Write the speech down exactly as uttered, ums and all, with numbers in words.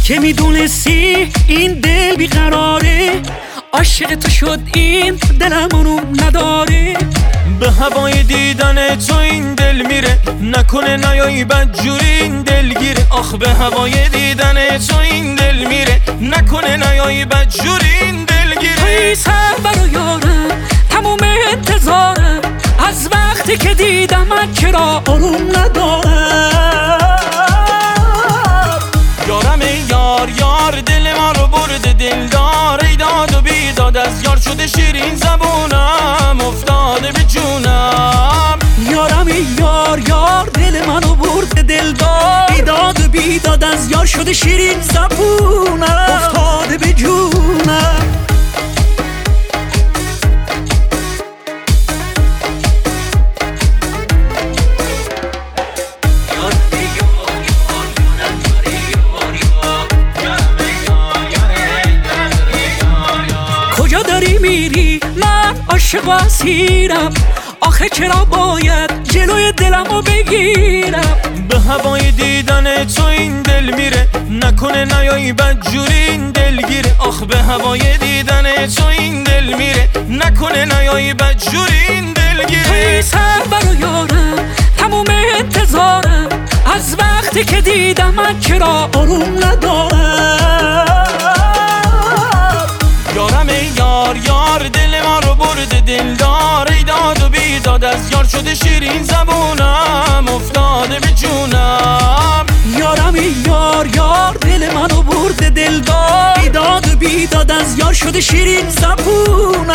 که میدونستی این دل بیقراره، عاشق تو شد این دلم اونو نداره. به هوای دیدن تو این دل میره، نکنه نیایی بدجوری این دل گیره. آخ به هوای دیدن تو این دل میره، نکنه نیایی بدجوری این دل گیره. توی سرور و یارم تموم انتظارم، از وقتی که دیدم چرا آروم ندارم. یارم ای یار یار دل ما رو برده دلدار، ای داد و بیداد از یار شده شیرین زبونم افتاده به جونم. یارم ای یار یار دل منو برده دلدار، ای داد و بیداد از یار شده شیرین زبونم افتاده به جونم. کجا داری میری من عاشق و اسیرم، آخه چرا باید جلوی دلمو بگیرم. به هوای دیدن تو این دل میره، نکنه نیایی بدجوری این دل گیره. آخ به هوای دیدن تو این دل میره، نکنه نیایی بدجوری این دل گیره. توی سرور و یارم تموم انتظارم، از وقتی که دیدم من چرا آروم ندارم. یارم ای یار یار دل ما رو برده دلدار، ای داد و بیداد از یار شده شیرین زبونم افتاده به جونم. یارم ای یار یار دل منو برده دلدار، ای داد و بیداد از یار شده شیرین زبونم